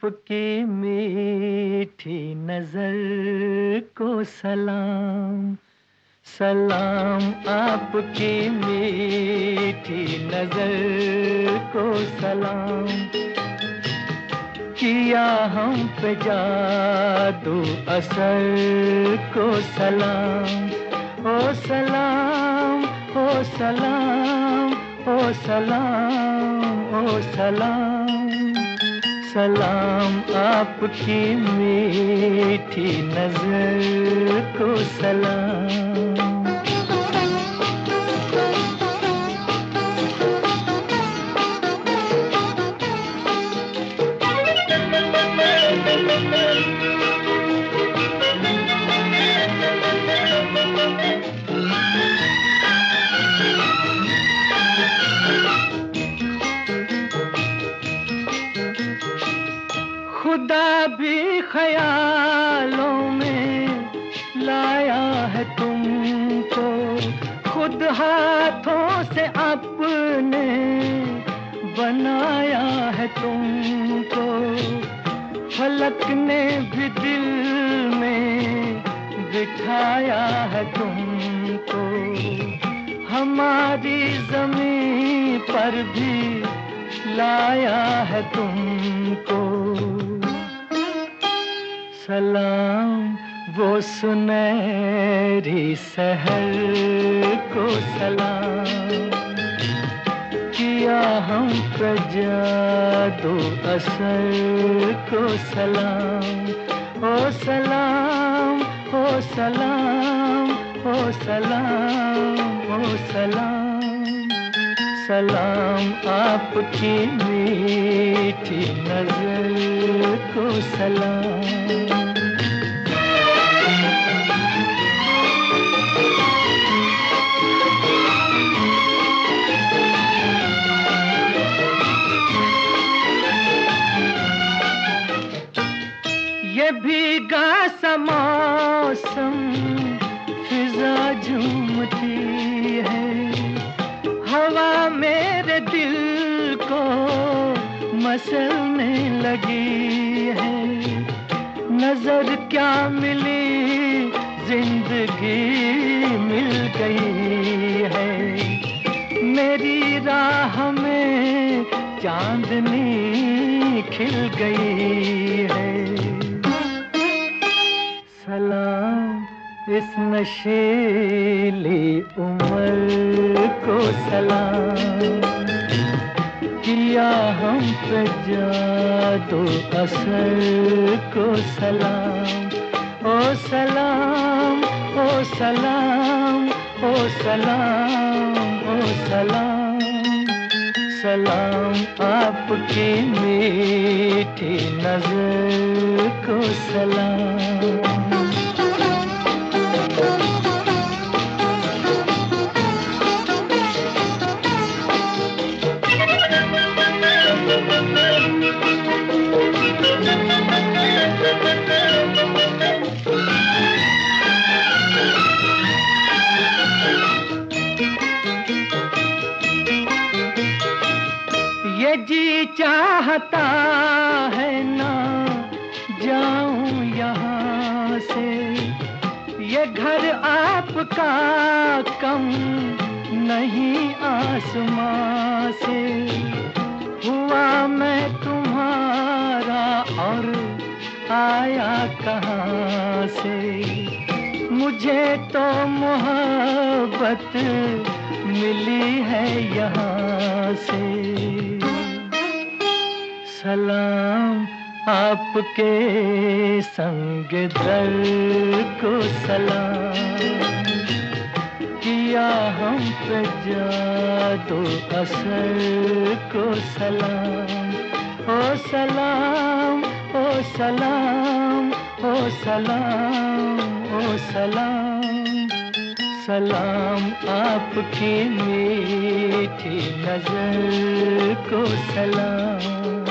आपकी मीठी नजर को सलाम। सलाम आपकी मीठी नजर को सलाम। किया हम पे जादू असर को सलाम। ओ सलाम, ओ सलाम, ओ सलाम, ओ सलाम। सलाम आपकी मीठी नजर को सलाम। खुदा भी ख्यालों में लाया है तुमको, खुद हाथों से अपने बनाया है तुमको। फलक ने भी दिल में बिठाया है तुमको, हमारी ज़मीं पर भी लाया है तुमको। सलाम वो सुनहरी सहर को सलाम। किया हम पे जादू असर को सलाम। ओ सलाम, ओ सलाम, ओ सलाम, ओ सलाम। सलाम आपकी मीठी नजर को सलाम। ये भीगा सा मौसम फिजा झूमती है, हवा मेरे दिल को मसलने लगी है। नजर क्या मिली, जिंदगी मिल गई है। मेरी राह में चांदनी खिल गई है। सलाम इस नशीली उम्र को सलाम। किया हम पे जादू असर को सलाम। ओ सलाम, ओ सलाम, ओ सलाम, ओ सलाम। सलाम आपकी मीठी नजर को सलाम। ये जी चाहता है ना जाऊं यहाँ से, ये घर आपका कम नहीं आसमां से। हुआ मैं तुम्हारा और आया कहाँ से, मुझे तो मोहब्बत मिली है यहाँ से। सलाम आपके संग दर को सलाम। किया हम पे जादू असर को सलाम। ओ सलाम, ओ सलाम, ओ सलाम, ओ सलाम। सलाम आपकी मीठी नजर को सलाम।